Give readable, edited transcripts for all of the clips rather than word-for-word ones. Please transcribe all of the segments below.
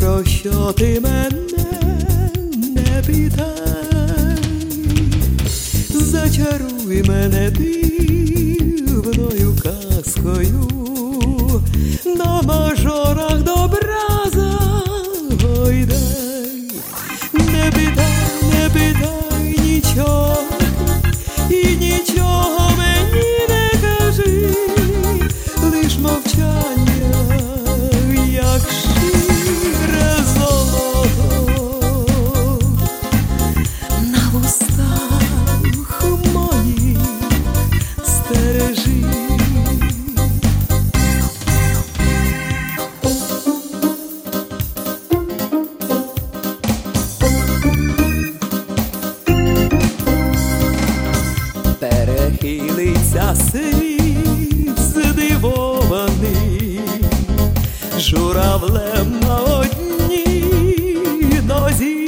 про що ти мене не питай, зачаруй мене дивною казкою, на мажорах добра загойдай. Не питай нічого, і нічого мені не кажи, лиш мовчання, як щире золото на вустах моїх стережи. Перехилиться світ здивований, журавлем на одній нозі,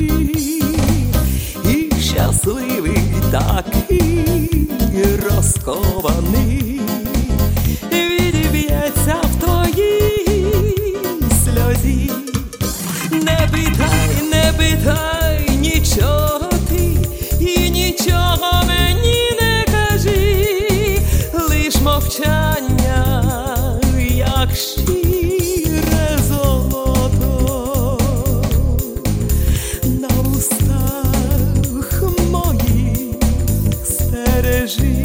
і щасливий такий розкований відіб'ється в твоїй сльозі. Не питай нічого ти, і нічого мені не кажи, лиш мовчання, як щире золото на устах моїх стережи.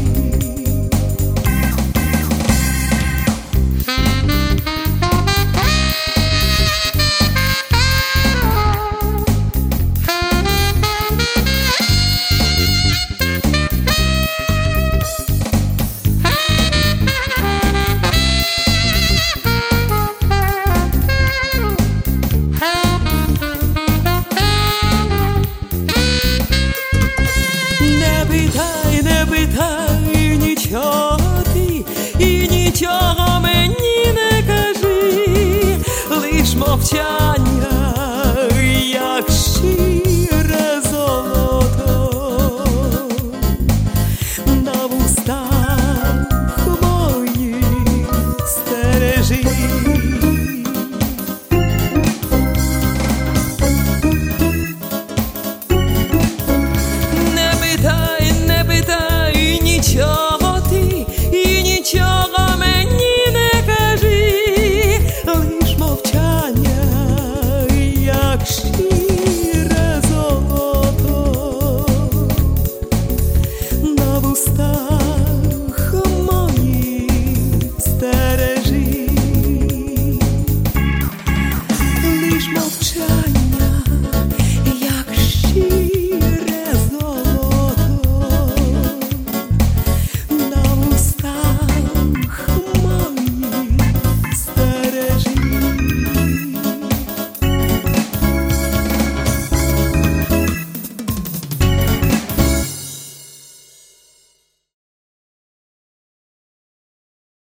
Не питай нічого ти, і нічого мені не кажи, лиш мовчай.